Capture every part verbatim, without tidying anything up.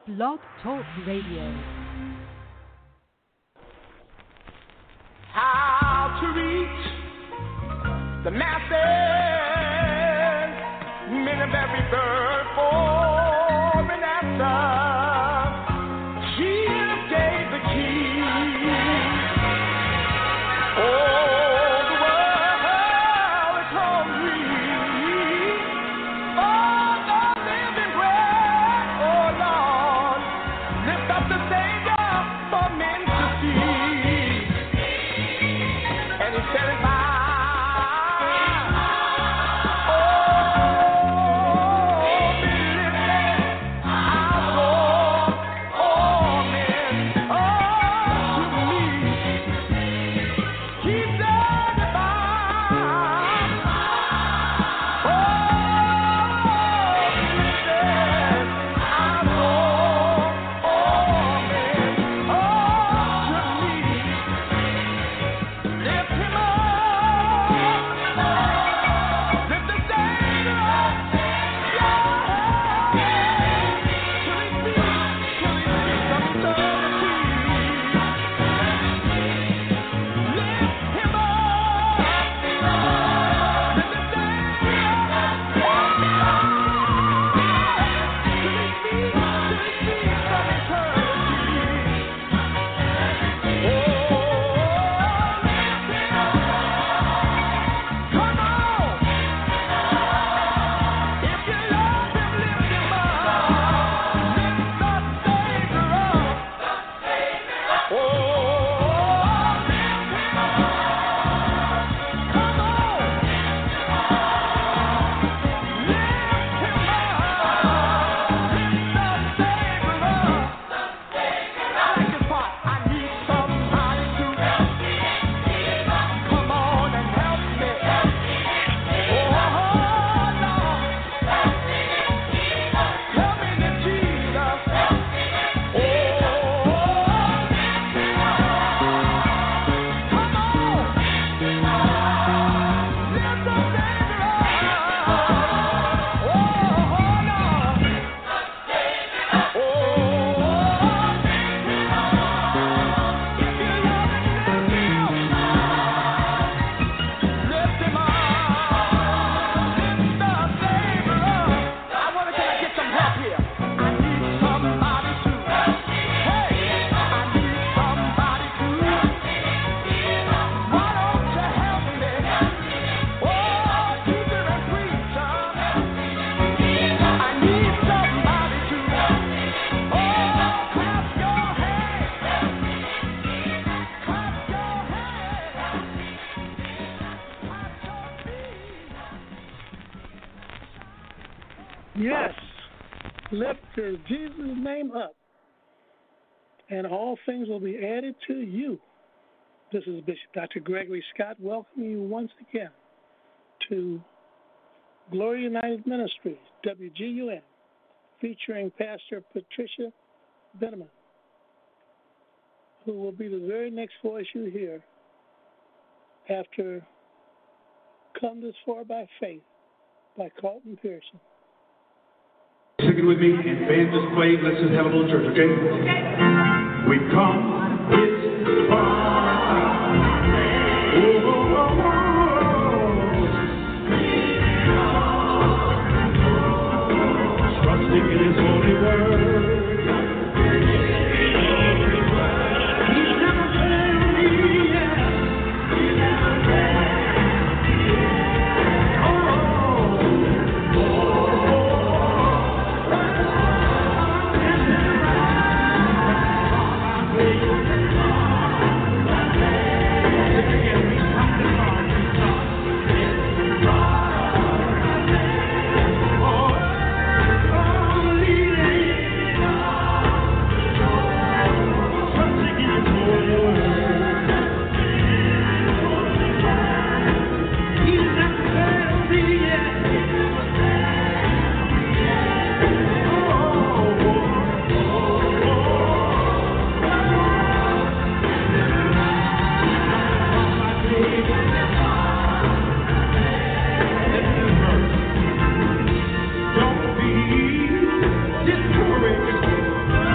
Blog Talk Radio. How to reach the masses, men of every bird for an answer. Jesus gave the key. Oh, the world is hungry. Oh, the living bread. Oh, Lord, lift up the Savior for men to see. And he said it by Jesus' name up, and all things will be added to you. This is Bishop Doctor Gregory Scott welcoming you once again to Glory United Ministries, W G U N, featuring Pastor Patricia Benneman, who will be the very next voice you hear after Come This Far by Faith by Carlton Pearson. Sing it with me, and band just played. Let's just have a little church, okay? Okay. We've come this far. Oh, oh, oh, oh. Trusting in His holy word. He's never failed me yet. He's never failed me yet. Oh, oh, oh. Don't be discouraged.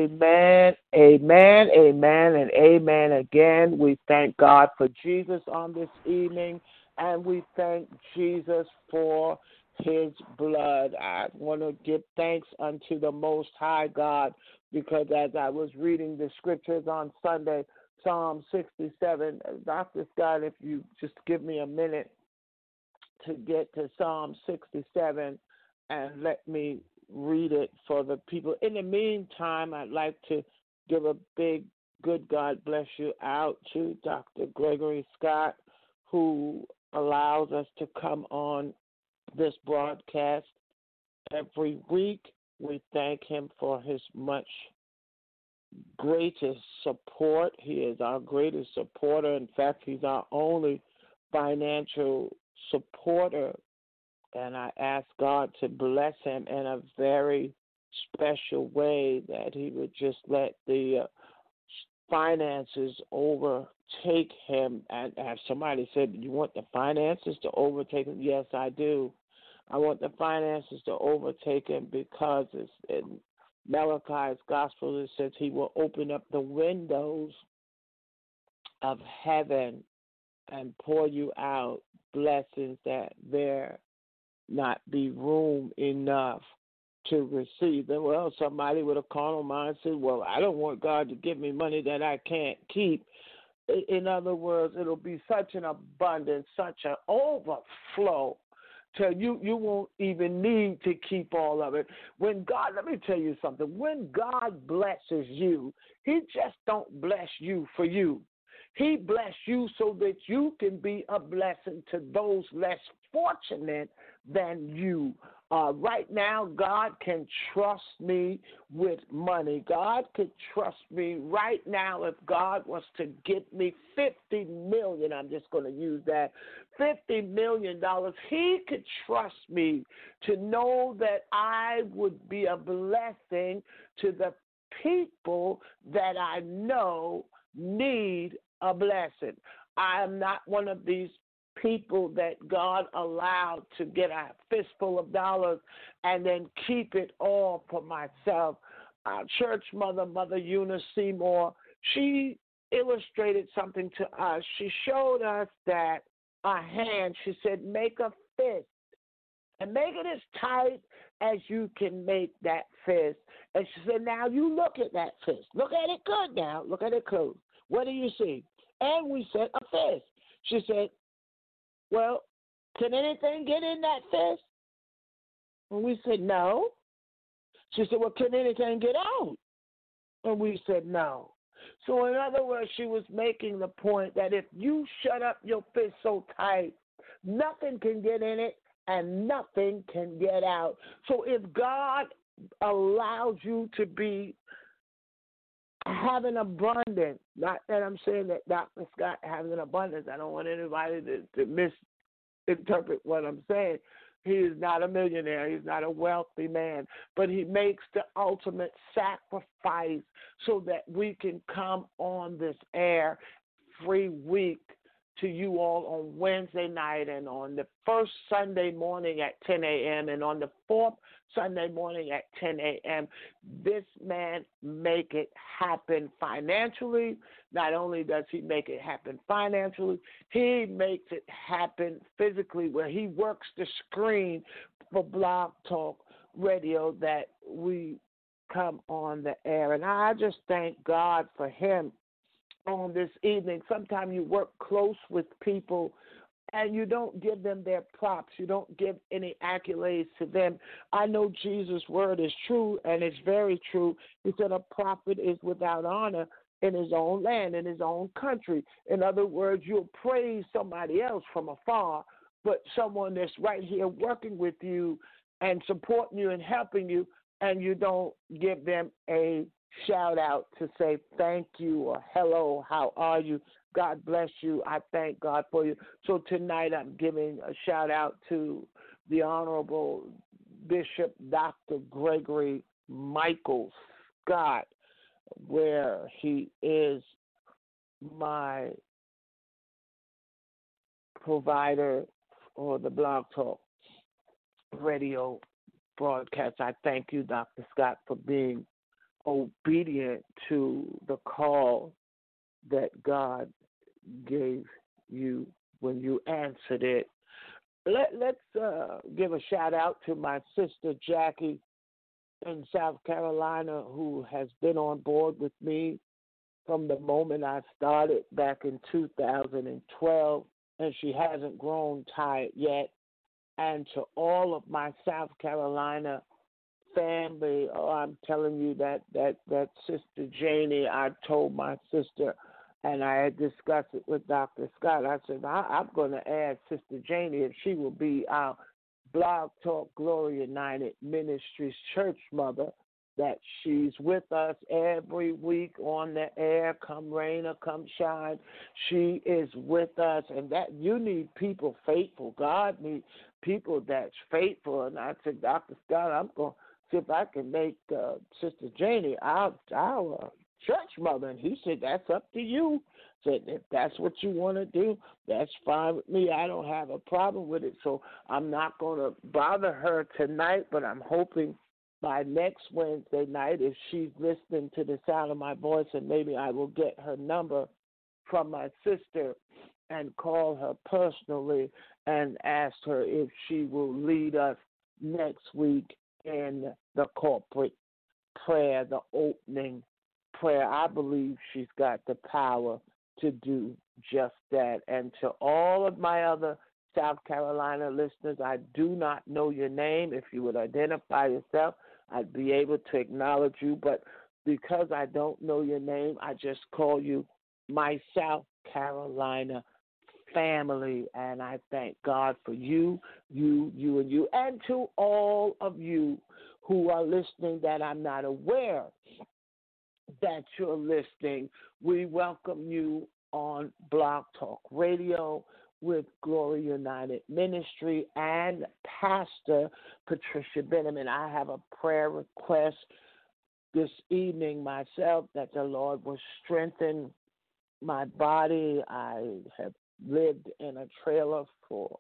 Amen, amen, amen, and amen again. We thank God for Jesus on this evening, and we thank Jesus for his blood. I want to give thanks unto the Most High God, because as I was reading the scriptures on Sunday, Psalm sixty-seven, Doctor Scott, if you just give me a minute to get to Psalm sixty-seven and let me read it for the people. In the meantime, I'd like to give a big good God bless you out to Doctor Gregory Scott, who allows us to come on this broadcast every week. We thank him for his much greatest support. He is our greatest supporter. In fact, he's our only financial supporter. And I ask God to bless him in a very special way, that he would just let the uh, finances overtake him. And as somebody said, you want the finances to overtake him? Yes, I do. I want the finances to overtake him, because it's in Malachi's gospel, it says he will open up the windows of heaven and pour you out blessings that there not be room enough to receive them. Well, somebody with a carnal mind says, well, I don't want God to give me money that I can't keep. In other words, it'll be such an abundance, such an overflow, till you, you won't even need to keep all of it. When God, let me tell you something, when God blesses you, he just don't bless you for you. He bless you so that you can be a blessing to those less fortunate than you. Uh, right now, God can trust me with money. God could trust me right now if God was to give me fifty million dollars. I'm just going to use that, fifty million dollars. He could trust me to know that I would be a blessing to the people that I know need a blessing. I am not one of these people that God allowed to get a fistful of dollars and then keep it all for myself. Our church mother, Mother Eunice Seymour, she illustrated something to us. She showed us that a hand, she said, make a fist and make it as tight as you can make that fist. And she said, now you look at that fist. Look at it good now. Look at it close. What do you see? And we said, a fist. She said, well, can anything get in that fist? And we said, no. She said, well, can anything get out? And we said, no. So in other words, she was making the point that if you shut up your fist so tight, nothing can get in it and nothing can get out. So if God allows you to be having abundance, not that I'm saying that Doctor Scott having an abundance. I don't want anybody to, to misinterpret what I'm saying. He is not a millionaire. He's not a wealthy man. But he makes the ultimate sacrifice so that we can come on this air every week to you all on Wednesday night and on the first Sunday morning at ten a.m. and on the fourth Sunday morning at ten a.m. This man make it happen financially. Not only does he make it happen financially, he makes it happen physically, where he works the screen for Blog Talk Radio that we come on the air. And I just thank God for him on this evening. Sometimes you work close with people and you don't give them their props. You don't give any accolades to them. I know Jesus' word is true, and it's very true. He said a prophet is without honor in his own land, in his own country. In other words, you'll praise somebody else from afar, but someone that's right here working with you and supporting you and helping you, and you don't give them a shout out to say thank you or hello, how are you? God bless you. I thank God for you. So tonight I'm giving a shout out to the Honorable Bishop Doctor Gregory Michael Scott, where he is my provider for the Blog Talk Radio broadcast. I thank you, Doctor Scott, for being obedient to the call that God gave you when you answered it. Let, let's uh, give a shout out to my sister Jackie in South Carolina, who has been on board with me from the moment I started back in two thousand twelve, and she hasn't grown tired yet. And to all of my South Carolina family, oh, I'm telling you that, that, that Sister Janie, I told my sister, and I had discussed it with Doctor Scott. I said, I, I'm going to ask Sister Janie if she will be our Blog Talk Glory United Ministries church mother, that she's with us every week on the air, come rain or come shine. She is with us, and that you need people faithful. God needs people that's faithful. And I said, Doctor Scott, I'm going to see if I can make uh, Sister Janie our, our church mother. And he said, that's up to you. Said, if that's what you want to do, that's fine with me. I don't have a problem with it. So I'm not going to bother her tonight, but I'm hoping by next Wednesday night, if she's listening to the sound of my voice, and maybe I will get her number from my sister and call her personally and ask her if she will lead us next week in the corporate prayer, the opening prayer. I believe she's got the power to do just that. And to all of my other South Carolina listeners, I do not know your name. If you would identify yourself, I'd be able to acknowledge you. But because I don't know your name, I just call you my South Carolina family. And I thank God for you, you, you, and you. And to all of you who are listening that I'm not aware that you're listening, we welcome you on Blog Talk Radio with Glory United Ministry and Pastor Patricia Benjamin. I have a prayer request this evening myself, that the Lord will strengthen my body. I have lived in a trailer for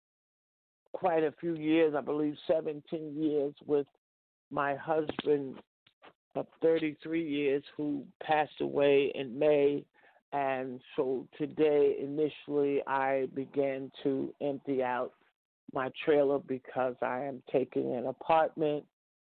quite a few years, I believe seventeen years, with my husband of thirty-three years, who passed away in May. And so today, initially, I began to empty out my trailer because I am taking an apartment,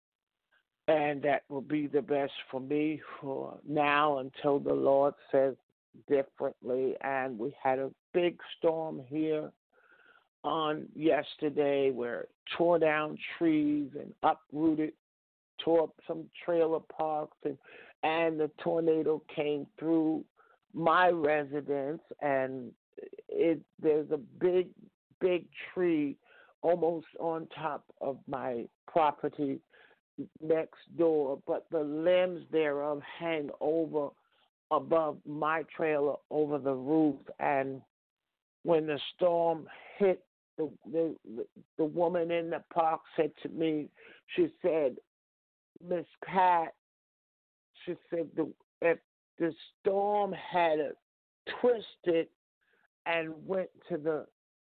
and that will be the best for me for now until the Lord says differently. And we had a big storm here on yesterday where it tore down trees and uprooted, tore up some trailer parks, and, and the tornado came through my residence, and it there's a big, big tree almost on top of my property next door, but the limbs thereof hang over above my trailer over the roof. And when the storm hit, the the, the woman in the park said to me, she said, Miss Pat, she said, the, if the storm had twisted and went to the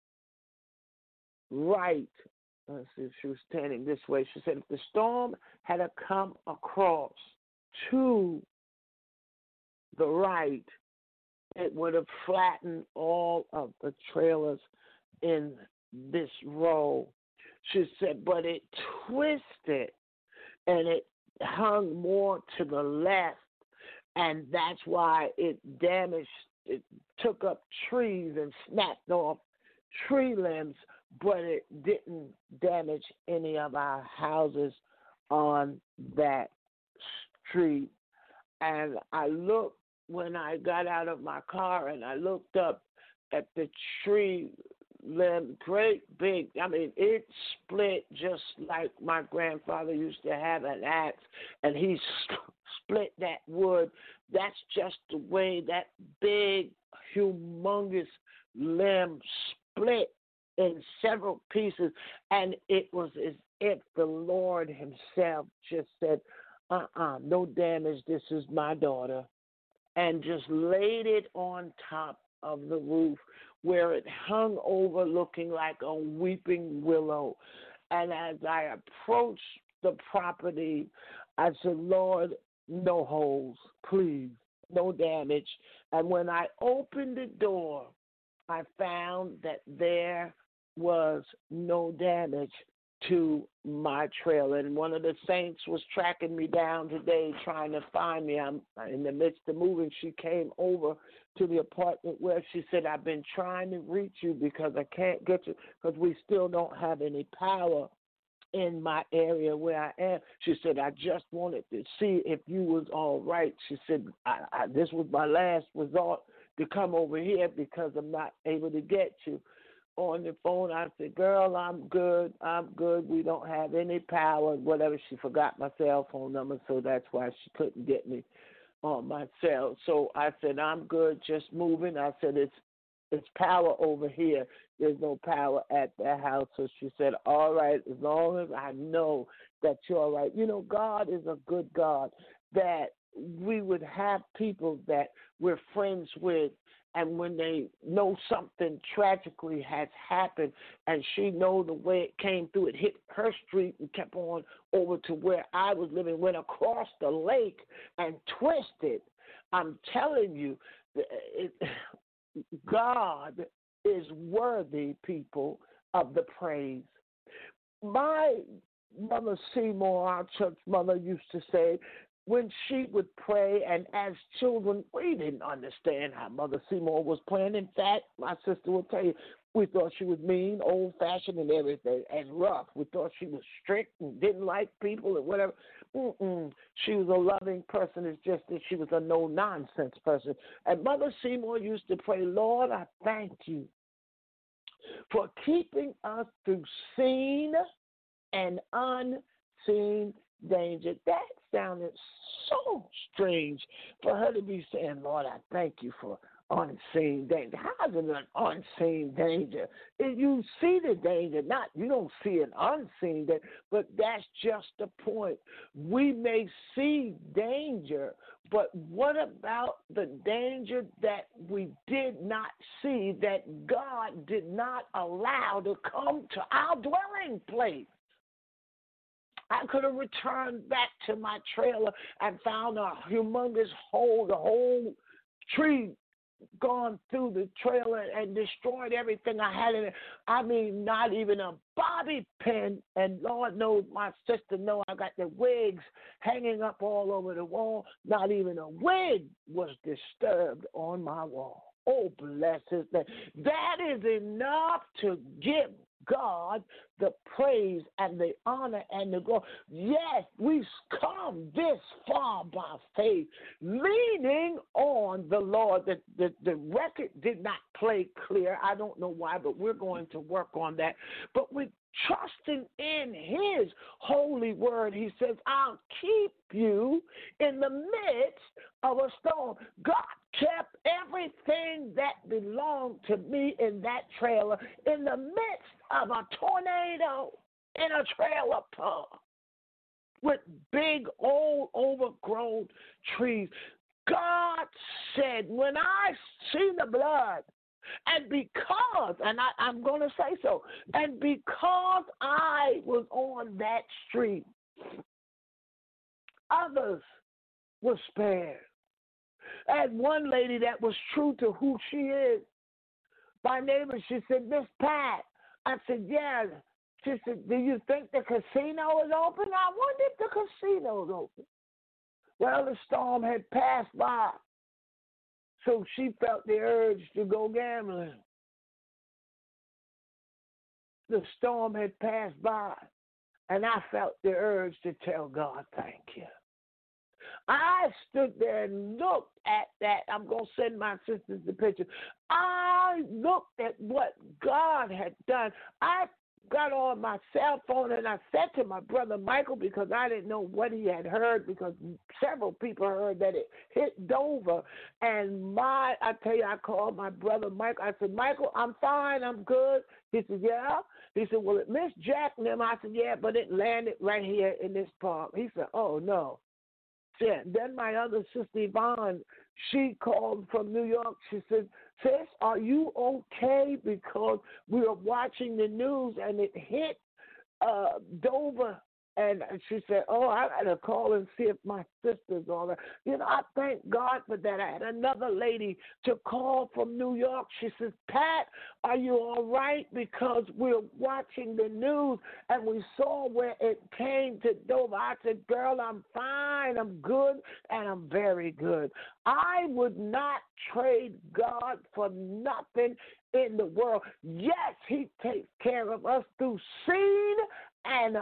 right, let's see if she was standing this way, she said, if the storm had come across to the right, it would have flattened all of the trailers in this row. She said, but it twisted and it hung more to the left, and that's why it damaged, it took up trees and snapped off tree limbs, but it didn't damage any of our houses on that street. And I looked, when I got out of my car and I looked up at the tree limb, great big, I mean, it split just like my grandfather used to have an axe, and he split that wood. That's just the way that big, humongous limb split in several pieces, and it was as if the Lord himself just said, uh-uh, no damage, this is my daughter, and just laid it on top of the roof where it hung over looking like a weeping willow. And as I approached the property, I said, Lord, no holes, please, no damage. And when I opened the door, I found that there was no damage to my trailer. And one of the saints was tracking me down today, trying to find me. I'm in the midst of moving. She came over to the apartment where she said, I've been trying to reach you because I can't get you because we still don't have any power in my area where I am. She said, I just wanted to see if you was all right. She said, I, I, this was my last resort to come over here because I'm not able to get you. On the phone, I said, girl, I'm good. I'm good. We don't have any power, whatever. She forgot my cell phone number, so that's why she couldn't get me on my cell. So I said, I'm good, just moving. I said, it's it's power over here. There's no power at the house. So she said, all right, as long as I know that you're all right. You know, God is a good God, that we would have people that we're friends with, and when they know something tragically has happened and she know the way it came through, it hit her street and kept on over to where I was living, went across the lake and twisted. I'm telling you, it, God is worthy, people, of the praise. My Mother Seymour, our church mother, used to say, when she would pray, and as children, we didn't understand how Mother Seymour was praying. In fact, my sister will tell you, we thought she was mean, old-fashioned and everything, and rough. We thought she was strict and didn't like people and whatever. Mm-mm. She was a loving person. It's just that she was a no-nonsense person. And Mother Seymour used to pray, Lord, I thank you for keeping us through seen and unseen danger. That sounded so strange for her to be saying, Lord, I thank you for unseen danger. How is it an unseen danger? If you see the danger, not you don't see an unseen danger, but that's just the point. We may see danger, but what about the danger that we did not see, that God did not allow to come to our dwelling place? I could have returned back to my trailer and found a humongous hole, the whole tree gone through the trailer and destroyed everything I had in it. I mean, not even a bobby pin. And Lord knows my sister knows I got the wigs hanging up all over the wall. Not even a wig was disturbed on my wall. Oh, bless his name. That is enough to give God the praise and the honor and the glory. Yes, we've come this far by faith, leaning on the Lord. The, the, the record did not play clear. I don't know why, but we're going to work on that. But we're trusting in his holy word. He says, I'll keep you in the midst of a storm. God kept everything that belonged to me in that trailer in the midst of a tornado in a trailer park with big old overgrown trees. God said, when I see the blood, and because, and I, I'm going to say so, and because I was on that street, others were spared. And one lady that was true to who she is, by neighbor, she said, Miss Pat. I said, yeah. She said, do you think the casino is open? I wonder if the casino is open. Well, the storm had passed by, so she felt the urge to go gambling. The storm had passed by, and I felt the urge to tell God, thank you. I stood there and looked at that. I'm going to send my sisters the picture. I looked at what God had done. I got on my cell phone and I said to my brother Michael, because I didn't know what he had heard, because several people heard that it hit Dover. And my, I tell you, I called my brother Michael. I said, Michael, I'm fine. I'm good. He said, yeah. He said, well, it missed Jack and them. I said, yeah, but it landed right here in this park. He said, oh, no. Yeah. Then my other sister, Yvonne, she called from New York. She said, sis, are you okay? Because we were watching the news and it hit uh, Dover And she said, oh, I got to call and see if my sister's all right. You know, I thank God for that. I had another lady to call from New York. She says, Pat, are you all right? Because we're watching the news and we saw where it came to Dover. I said, girl, I'm fine. I'm good, and I'm very good. I would not trade God for nothing in the world. Yes, he takes care of us through seen and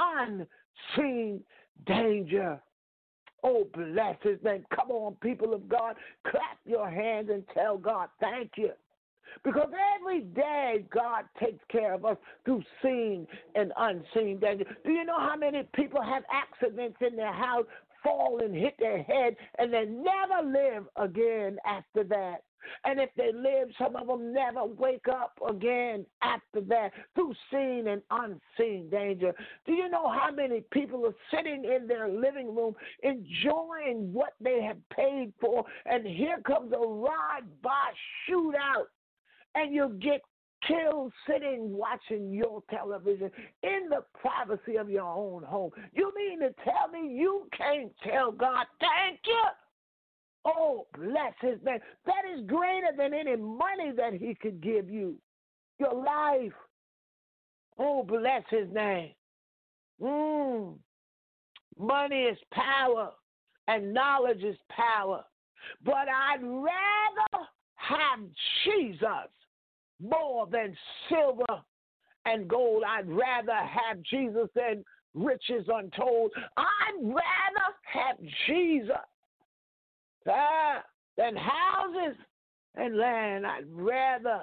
unseen danger. Oh, bless his name. Come on, people of God, clap your hands and tell God thank you. Because every day God takes care of us through seen and unseen danger. Do you know how many people have accidents in their house, fall and hit their head, and they never live again after that? And if they live, some of them never wake up again after that through seen and unseen danger. Do you know how many people are sitting in their living room enjoying what they have paid for, and here comes a ride-by shootout, and you get killed sitting watching your television in the privacy of your own home? You mean to tell me you can't tell God thank you? Oh, bless his name. That is greater than any money that he could give you. Your life. Oh, bless his name. Mm. Money is power, and knowledge is power. But I'd rather have Jesus more than silver and gold. I'd rather have Jesus than riches untold. I'd rather have Jesus Ah, than houses and land. I'd rather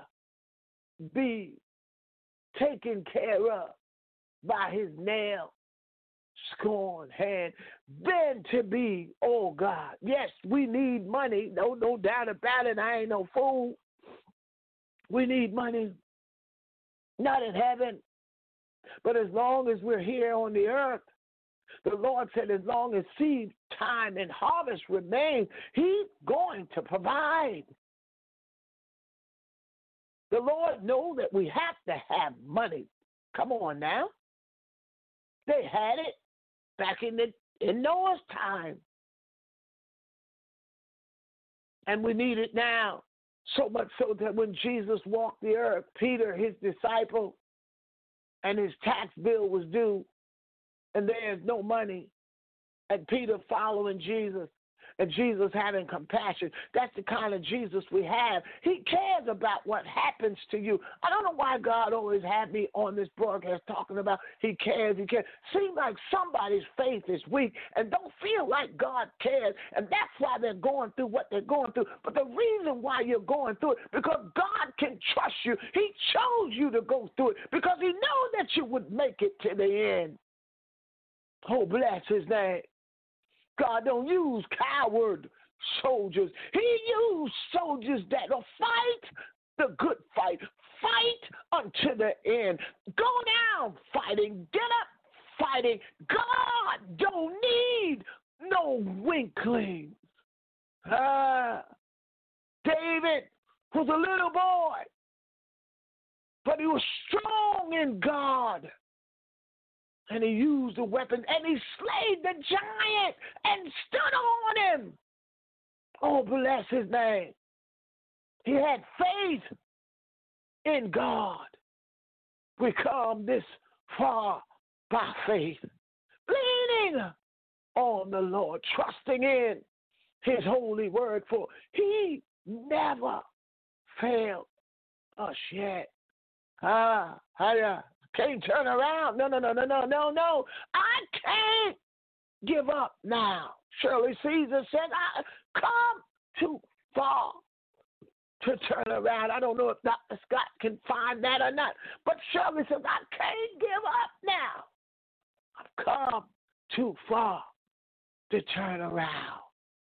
be taken care of by his nail scorned hand than to be, oh God. Yes, we need money. No, no doubt about it. I ain't no fool. We need money. Not in heaven. But as long as we're here on the earth, the Lord said as long as seed time and harvest remain, he's going to provide. The Lord knows that we have to have money. Come on now. They had it back in the in Noah's time. And we need it now. So much so that when Jesus walked the earth, Peter, his disciple, and his tax bill was due, and there's no money, and Peter following Jesus, and Jesus having compassion. That's the kind of Jesus we have. He cares about what happens to you. I don't know why God always had me on this broadcast talking about he cares, he cares. Seems like somebody's faith is weak and don't feel like God cares, and that's why they're going through what they're going through. But the reason why you're going through it, because God can trust you. He chose you to go through it because he knows that you would make it to the end. Oh, bless his name. God don't use coward soldiers. He used soldiers that will fight the good fight. Fight unto the end. Go down fighting. Get up fighting. God don't need no winklings. Ah, David was a little boy, but he was strong in God. And he used the weapon, and he slayed the giant and stood on him. Oh, bless his name. He had faith in God. We come this far by faith, leaning on the Lord, trusting in his holy word, for he never failed us yet. Ah, ah, can't turn around. No, no, no, no, no, no, no. I can't give up now. Shirley Caesar said, I come too far to turn around. I don't know if Doctor Scott can find that or not. But Shirley says, I can't give up now. I've come too far to turn around.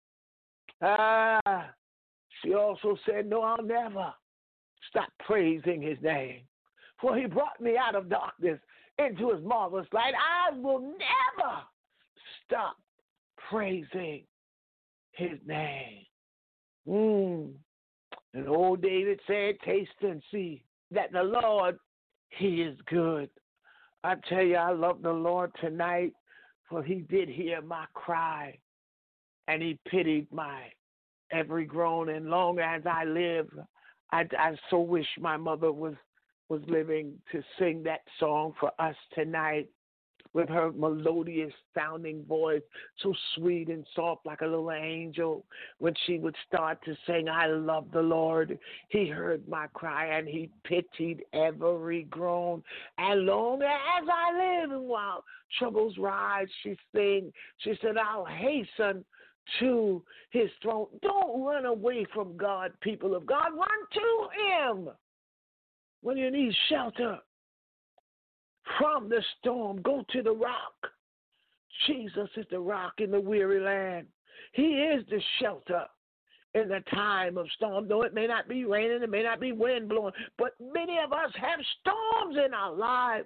Ah, she also said, no, I'll never stop praising his name. For he brought me out of darkness into his marvelous light. I will never stop praising his name. Mm. And old David said, taste and see that the Lord, he is good. I tell you, I love the Lord tonight. for he did hear my cry, and he pitied my every groan. And long as I live, I, I so wish my mother was, was living to sing that song for us tonight with her melodious sounding voice, so sweet and soft like a little angel. When she would start to sing, I love the Lord, he heard my cry and he pitied every groan. And long as I live and while troubles rise, she sing, she said, I'll hasten to his throne. Don't run away from God, people of God. Run to him when you need shelter from the storm. Go to the rock. Jesus is the rock in the weary land. He is the shelter in the time of storm. Though it may not be raining, it may not be wind blowing, but many of us have storms in our lives.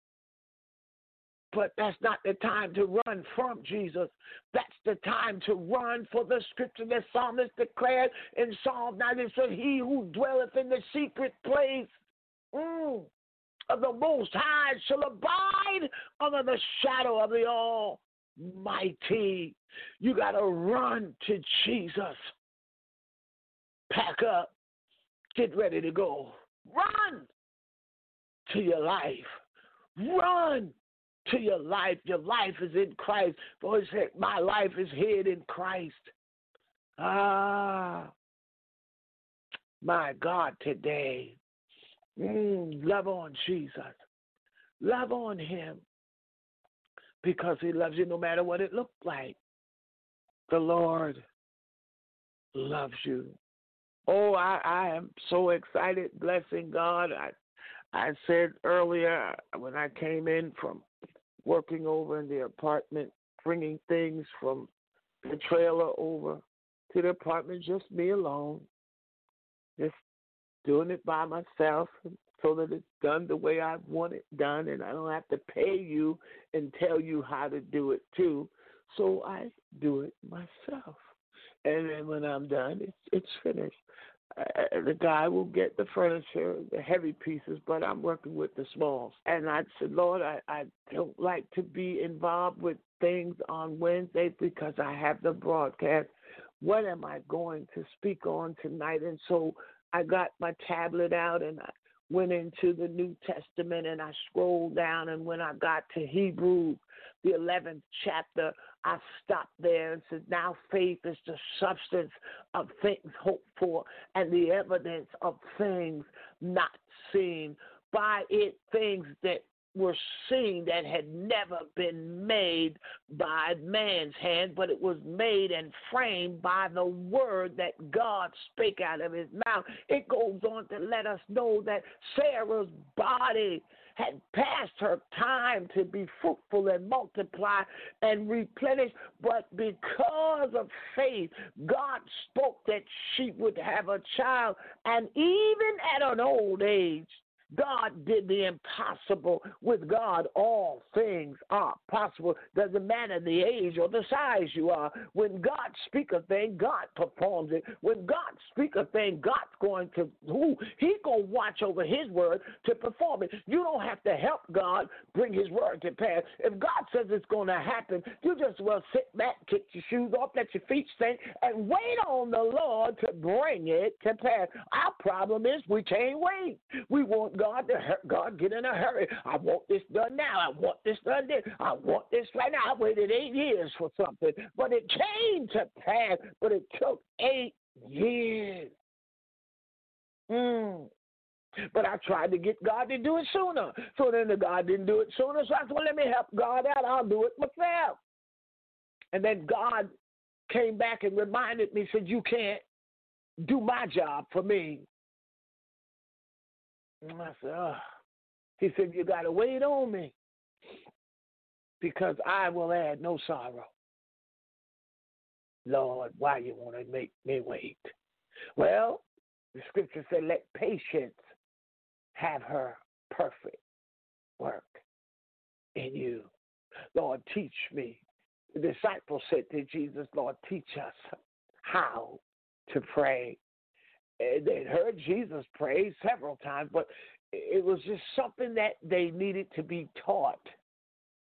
But that's not the time to run from Jesus. That's the time to run for the scripture that psalmist declared in Psalm ninety. It said, he who dwelleth in the secret place mm, of the Most High shall abide under the shadow of the Almighty. You got to run to Jesus. Pack up. Get ready to go. Run to your life. Run to your life. Your life is in Christ. For he said, my life is hid in Christ. Ah, my God, today. Mm, love on Jesus. Love on him because he loves you no matter what it looks like. The Lord loves you. Oh, I, I am so excited, blessing God. I, I said earlier when I came in from working over in the apartment, bringing things from the trailer over to the apartment, just me alone, just doing it by myself so that it's done the way I want it done, and I don't have to pay you and tell you how to do it too. So I do it myself. And then when I'm done, it's, it's finished. Uh, the guy will get the furniture, the heavy pieces, but I'm working with the smalls. And I said, Lord, I, I don't like to be involved with things on Wednesday because I have the broadcast. What am I going to speak on tonight? And so I got my tablet out and I went into the New Testament and I scrolled down, and when I got to Hebrews, the eleventh chapter, I stopped there and said, now faith is the substance of things hoped for and the evidence of things not seen. By it, things that were seen that had never been made by man's hand, but it was made and framed by the word that God spake out of his mouth. It goes on to let us know that Sarah's body had passed her time to be fruitful and multiply and replenish, but because of faith, God spoke that she would have a child, and even at an old age, God did the impossible. With God, all things are possible. Doesn't matter the age or the size you are. When God speaks a thing, God performs it. When God speaks a thing, God's going to, who? He's going to watch over his word to perform it. You don't have to help God bring his word to pass. If God says it's going to happen, you just well sit back, kick your shoes off, let your feet stink, and wait on the Lord to bring it to pass. Our problem is we can't wait. We want God to God get in a hurry. I want this done now. I want this done then. I want this right now. I waited eight years for something, but it came to pass. But it took eight years. Mm. But I tried to get God to do it sooner. So then the God didn't do it sooner. So I said, well, let me help God out. I'll do it myself. And then God came back and reminded me, said, you can't do my job for me. And I said, oh. He said, you got to wait on me because I will add no sorrow. Lord, why you want to make me wait? Well, the scripture said, let patience have her perfect work in you. Lord, teach me. The disciples said to Jesus, Lord, teach us how to pray. They'd heard Jesus pray several times, but it was just something that they needed to be taught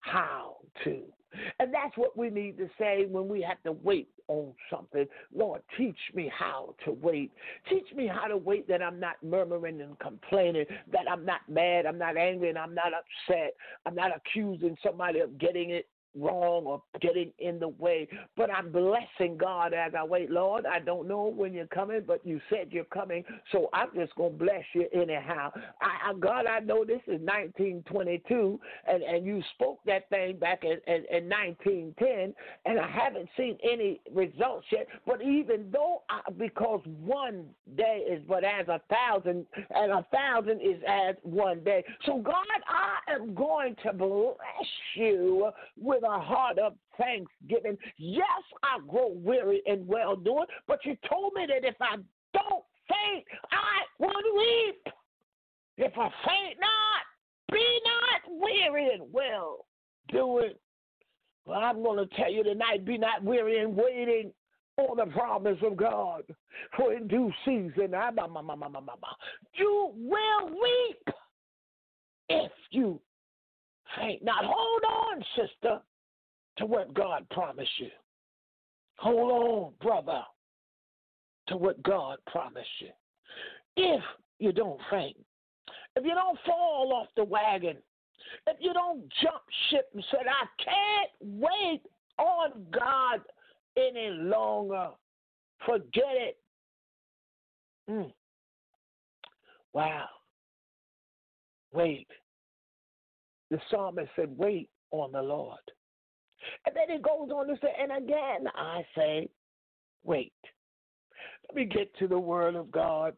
how to. And that's what we need to say when we have to wait on something. Lord, teach me how to wait. Teach me how to wait that I'm not murmuring and complaining, that I'm not mad, I'm not angry, and I'm not upset. I'm not accusing somebody of getting it wrong or getting in the way, but I'm blessing God as I wait. Lord, I don't know when you're coming, but you said you're coming, so I'm just going to bless you anyhow. I, I, God, I know this is nineteen twenty-two, and, and you spoke that thing back in, in, in nineteen ten, and I haven't seen any results yet, but even though, I, because one day is but as a thousand, and a thousand is as one day. So God, I am going to bless you with a heart of thanksgiving. Yes, I grow weary in well doing, but you told me that if I don't faint, I would weep. If I faint not, be not weary in well doing. Well, I'm going to tell you tonight, be not weary in waiting on the promise of God. For in due season, you will weep if you faint not. Hold on, sister, to what God promised you. Hold on, brother, to what God promised you. If you don't faint, if you don't fall off the wagon, if you don't jump ship and say, I can't wait on God any longer, forget it. Mm. Wow. Wait. The psalmist said, wait on the Lord. And then it goes on to say, and again I say, wait. Let me get to the word of God.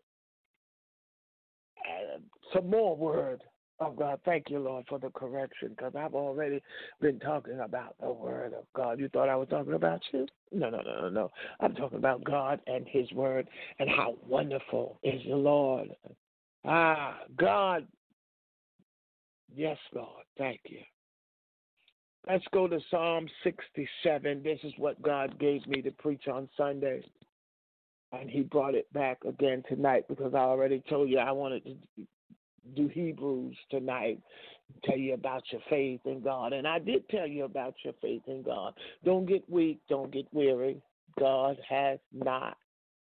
And some more word of God. Thank you, Lord, for the correction, because I've already been talking about the word of God. You thought I was talking about you? No, no, no, no, no. I'm talking about God and his word and how wonderful is the Lord. Ah, God. Yes, Lord. Thank you. Let's go to Psalm sixty-seven. This is what God gave me to preach on Sunday. And he brought it back again tonight because I already told you I wanted to do Hebrews tonight, tell you about your faith in God. And I did tell you about your faith in God. Don't get weak. Don't get weary. God has not.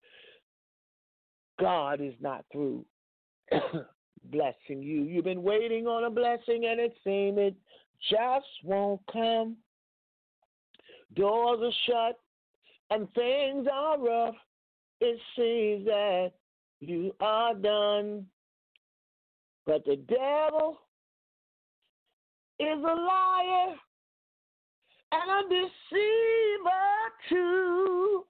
God is not through blessing you. You've been waiting on a blessing and it seems it just won't come. Doors are shut and things are rough. It seems that you are done. But the devil is a liar and a deceiver too.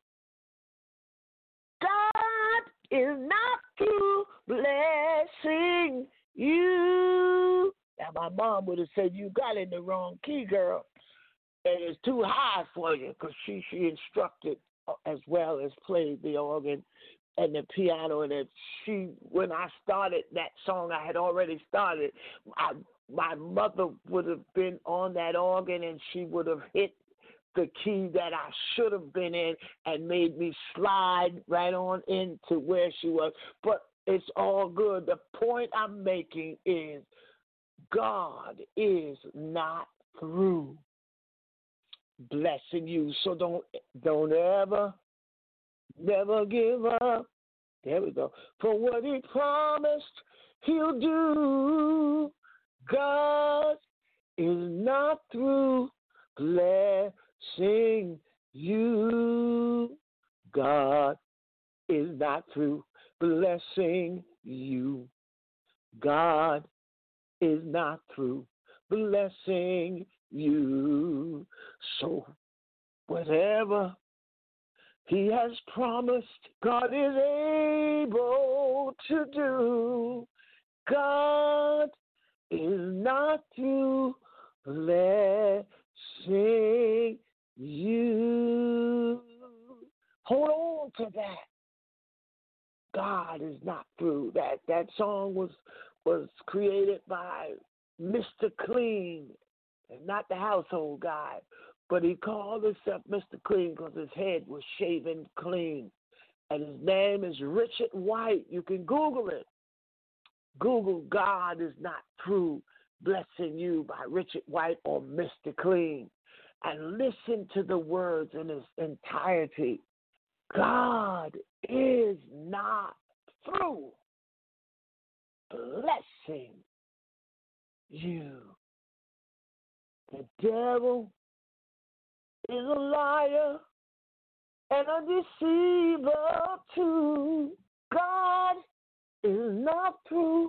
God is not through blessing you. Now, my mom would have said, you got in the wrong key, girl. And it's too high for you, because she, she instructed as well as played the organ and the piano. And if she, when I started that song, I had already started, I, my mother would have been on that organ and she would have hit the key that I should have been in and made me slide right on into where she was. But it's all good. The point I'm making is God is not through blessing you. So don't don't ever, never give up. There we go. For what he promised, he'll do. God is not through blessing you. God is not through blessing you. God is not through blessing you. So whatever he has promised, God is able to do. God is not through blessing you. Hold on to that. God is not through. That that song was was created by Mister Clean, and not the household guy, but he called himself Mister Clean because his head was shaven clean. And his name is Richard White. You can Google it. Google God is not through Blessing You by Richard White or Mister Clean, and listen to the words in its entirety. God is not through blessing you. The devil is a liar and a deceiver too. God is not through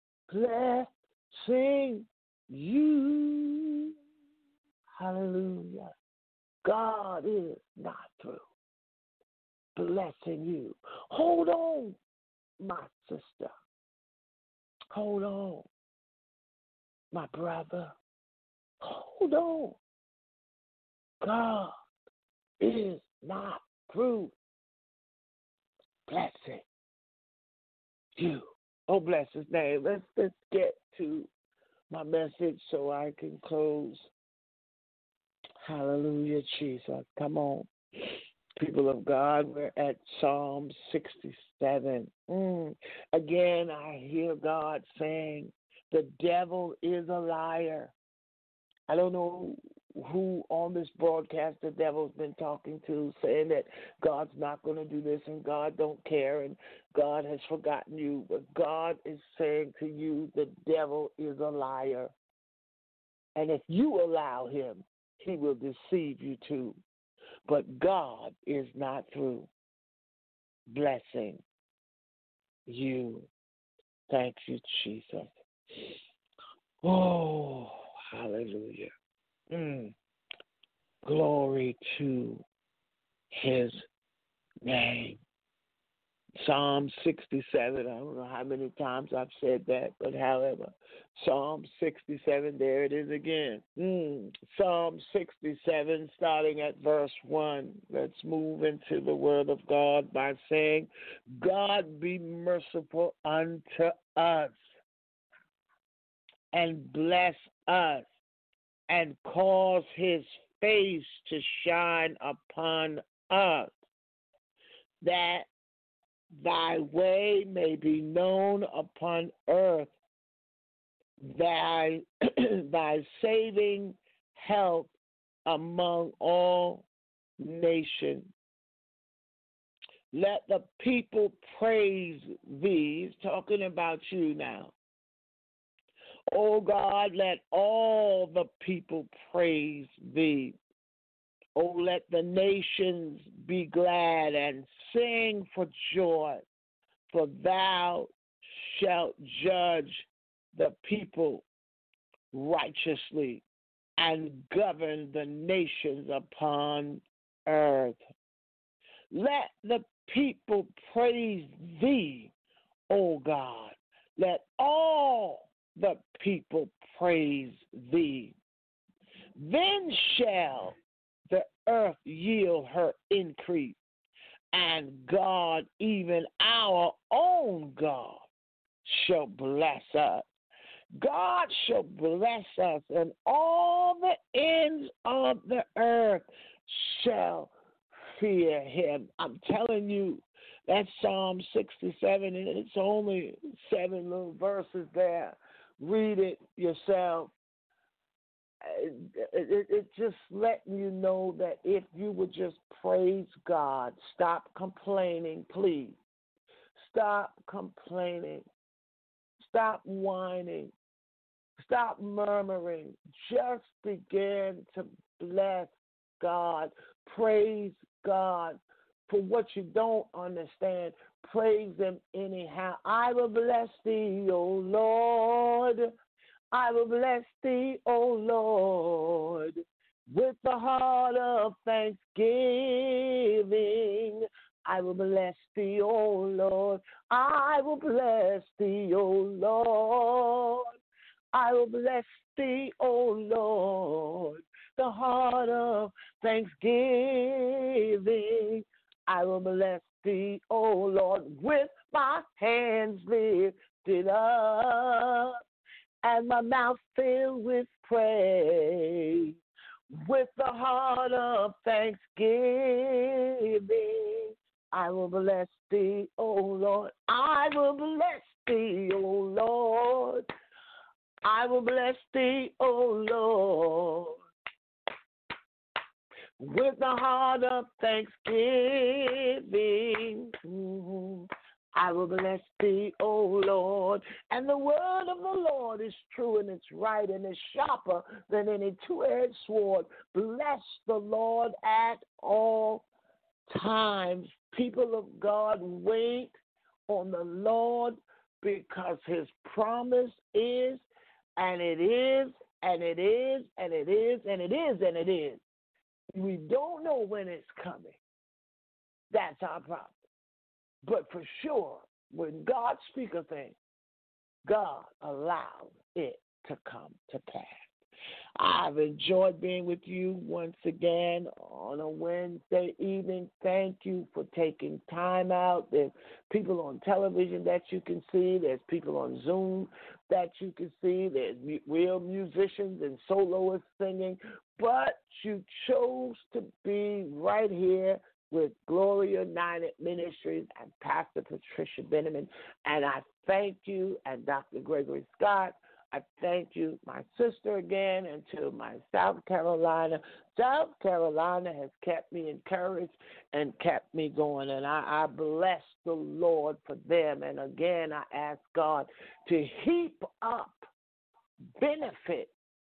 blessing you. Hallelujah. God is not through blessing you. Hold on, my sister. Hold on, my brother. Hold on. God is not through blessing you. Oh, bless His name. Let's, let's get to my message so I can close. Hallelujah, Jesus. Come on. People of God, we're at Psalm sixty-seven. Mm. Again, I hear God saying, the devil is a liar. I don't know who on this broadcast the devil's been talking to, saying that God's not going to do this and God don't care and God has forgotten you. But God is saying to you, the devil is a liar. And if you allow him, he will deceive you too. But God is not through blessing you. Thank you, Jesus. Oh, hallelujah. Mm. Glory to His name. Psalm sixty-seven, I don't know how many times I've said that, but however, Psalm sixty-seven, there it is again. Mm. Psalm sixty-seven, starting at verse one. Let's move into the Word of God by saying, God be merciful unto us and bless us and cause His face to shine upon us, that Thy way may be known upon earth, thy, thy saving help among all nations. Let the people praise Thee. He's talking about you now. Oh God, let all the people praise Thee. Oh, let the nations be glad and sing for joy, for Thou shalt judge the people righteously and govern the nations upon earth. Let the people praise Thee, O God. Let all the people praise Thee. Then shall the earth yield her increase, and God, even our own God, shall bless us. God shall bless us, and all the ends of the earth shall fear Him. I'm telling you, that's Psalm sixty-seven, and it's only seven little verses there. Read it yourself. It, it, it just letting you know that if you would just praise God, stop complaining, please. Stop complaining. Stop whining. Stop murmuring. Just begin to bless God. Praise God for what you don't understand. Praise Him anyhow. I will bless Thee, O Lord. I will bless Thee, O Lord, with the heart of thanksgiving. I will bless Thee, O Lord. I will bless Thee, O Lord. I will bless Thee, O Lord, the heart of thanksgiving. I will bless Thee, O Lord, with my hands lifted up and my mouth filled with praise, with the heart of thanksgiving. I will bless Thee, O Lord. I will bless Thee, O Lord. I will bless thee, O Lord, with a heart of thanksgiving. Mm-hmm. I will bless thee, O Lord. And the word of the Lord is true, and it's right, and it's sharper than any two-edged sword. Bless the Lord at all times. People of God, wait on the Lord, because his promise is, and it is, and it is, and it is, and it is, and it is. We don't know when it's coming. That's our problem. But for sure, when God speaks a thing, God allows it to come to pass. I've enjoyed being with you once again on a Wednesday evening. Thank you for taking time out. There's people on television that you can see. There's people on Zoom that you can see. There's real musicians and soloists singing. But you chose to be right here with Gloria United Ministries and Pastor Patricia Benjamin. And I thank you, and Doctor Gregory Scott. I thank you, my sister, again, and to my South Carolina. South Carolina has kept me encouraged and kept me going, and I, I bless the Lord for them. And again, I ask God to heap up benefit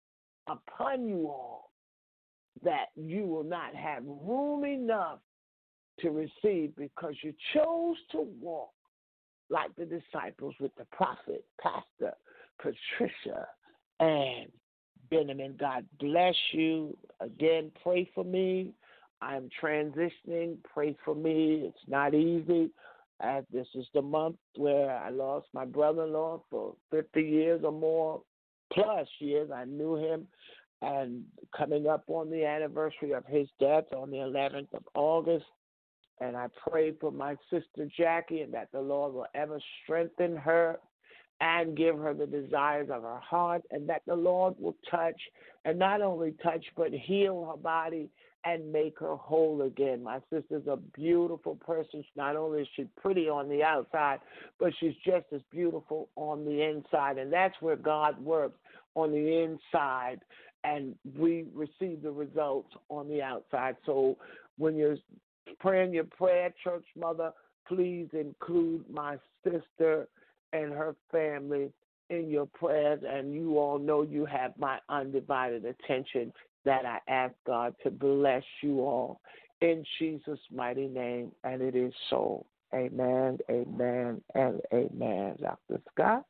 upon you all that you will not have room enough to receive, because you chose to walk like the disciples with the prophet, Pastor Patricia and Benjamin. God bless you. Again, pray for me. I'm transitioning. Pray for me. It's not easy. Uh, this is the month where I lost my brother-in-law for fifty years or more, plus years. I knew him. And coming up on the anniversary of his death on the eleventh of August, and I pray for my sister Jackie, and that the Lord will ever strengthen her and give her the desires of her heart, and that the Lord will touch, and not only touch, but heal her body and make her whole again. My sister's a beautiful person. Not only is she pretty on the outside, but she's just as beautiful on the inside, and that's where God works, on the inside, and we receive the results on the outside. So when you're praying your prayer, church mother, please include my sister and her family in your prayers, and you all know you have my undivided attention, that I ask God to bless you all in Jesus' mighty name, and it is so. Amen, amen, and amen. Doctor Scott?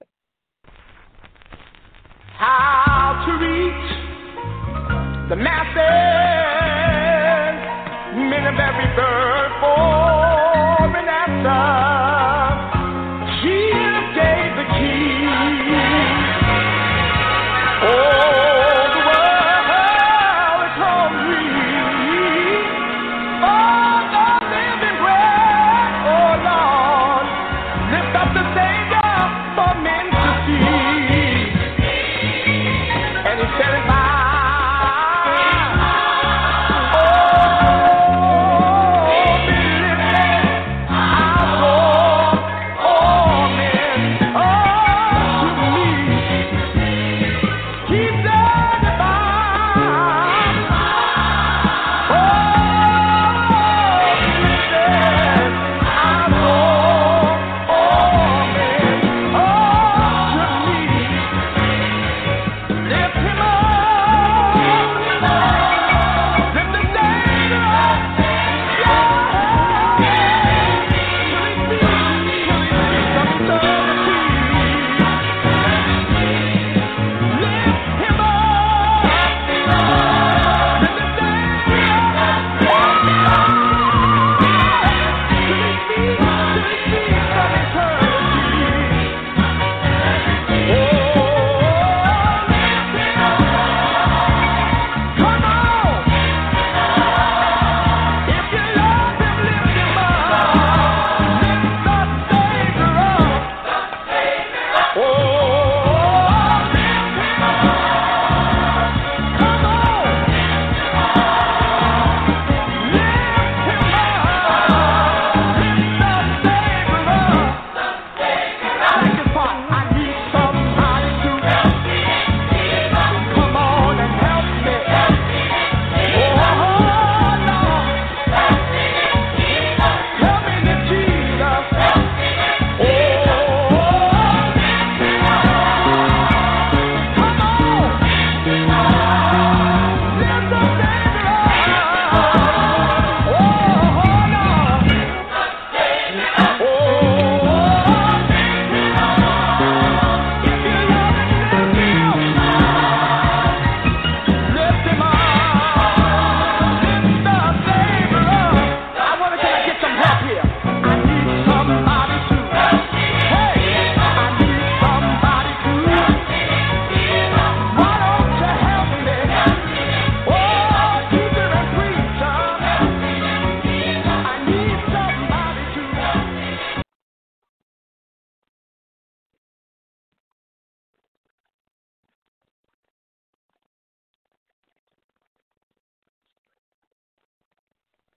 How to reach the masses, men of every bird for an answer.